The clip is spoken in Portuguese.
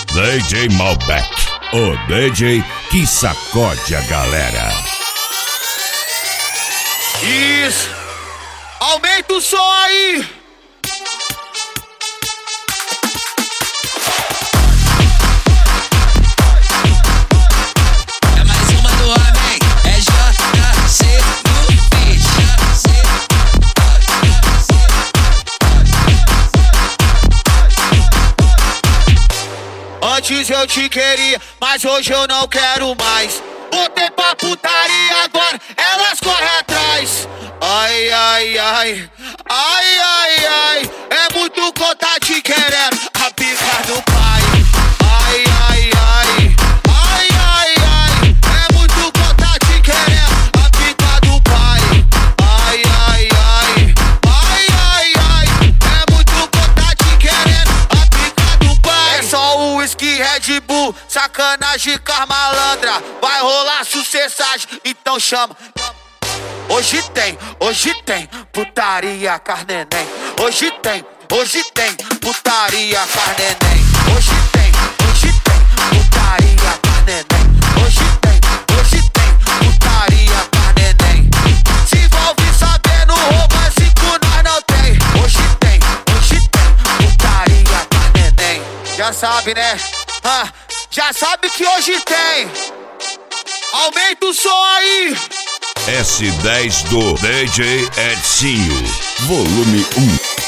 DJ Malbec, o DJ que sacode a galera. Isso! Aumenta o som aí! É mais uma do homem, é JC no beat. Antes eu te queria, mas hoje eu não quero mais. Botei pra putaria, agora elas correm atrás. Ai, ai, ai, ai, ai, ai. É muito conta te querendo, a pica do pai. Ai, ai, ai, ai, ai, ai. É muito conta te querendo, a pica do pai. Ai, ai, ai, ai, ai, ai. É muito conta te querendo, a pica do pai. É só o whisky Red Bull, sacanagem com as malandra. Vai rolar sucessagem, então chama. Hoje tem putaria com as neném. Hoje tem putaria com as neném. Hoje tem putaria com as neném. Hoje tem putaria com as neném. Se envolve sabendo rouba, cinco nós não tem. Hoje tem putaria com as neném. Já sabe, né? Já sabe que hoje tem. Aumenta o som aí. S10 do DJ Edinho, volume 1.